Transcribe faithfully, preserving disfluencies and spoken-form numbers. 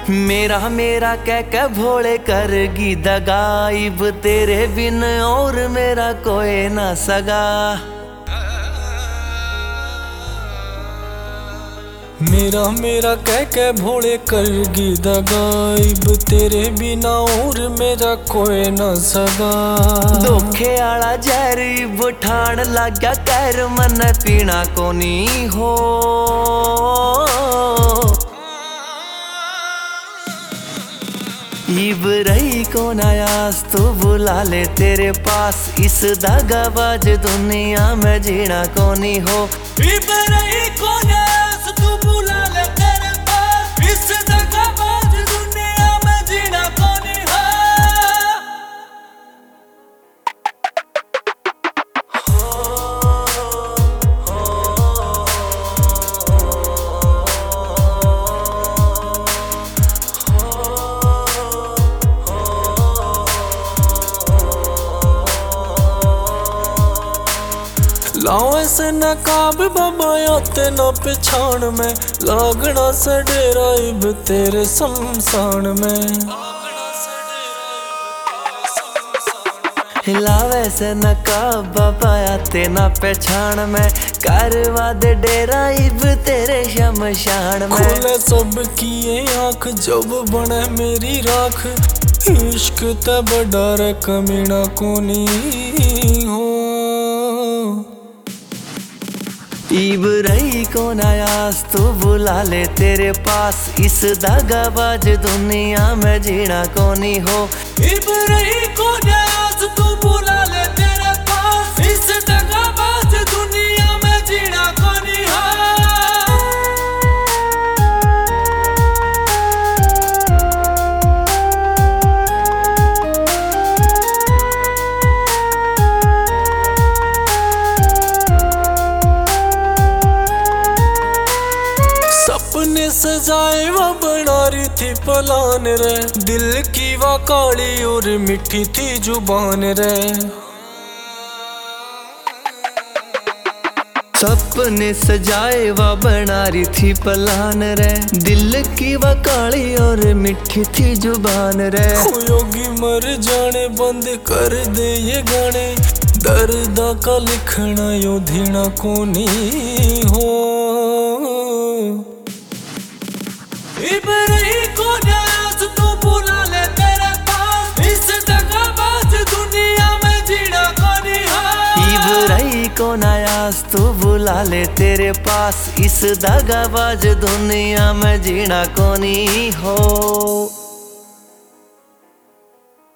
मेरा मेरा कह के भोले करगी दगाइब, तेरे बिन और मेरा कोई ना सगा। मेरा मेरा कह के भोले करगी दगाइब, तेरे बिना और मेरा कोई न सगा। धोखे आला जहरीब ठाण लाग्या कर मन पीना कोनी हो। इब रही को नयास तू बुला ले तेरे पास, इस दगाबाज दुनिया में जीना कोनी हो। इब रही को नयास तू बुला ले तेरे पास, इस दगाबाज दुनिया में जीना कोनी हो। लाओ ऐसे नकाब बाबा आते ना पिछाण में, लागना से डेरा इब तेरे शमशान में। लावे से नकाब बाबा आते ना पहचान में, करवा दे डेरा इब तेरे शमशान में। खोले सब किए आँख जब बने मेरी राख, इश्क तब डर कमीना कोनी हो। इब रही को नयास तू बुला ले तेरे पास, इस दगाबाज दुनिया में जीना कोनी हो। इब रही को नयास तू बुला ले तेरे पास, इस दगाबाज दुनिया में जीना कोनी हो। सपने सजाए वो बना रही थी पलान रे, दिल की वो काली और मिठी थी जुबान रे। सपने सजाए वा बना रही थी पलान रे, दिल की वा काली और मिठी थी जुबान रे। योगी मर जाने बंद कर दे ये गाने, दर्द का लिखना यो धीना कोनी हो। इब रही को नयास तू बुला ले तेरे पास, इस दगाबाज दुनिया में जीना कोनी हो। इब रही को नयास तू बुला ले तेरे पास, इस दगाबाज दुनिया में जीना कोनी हो।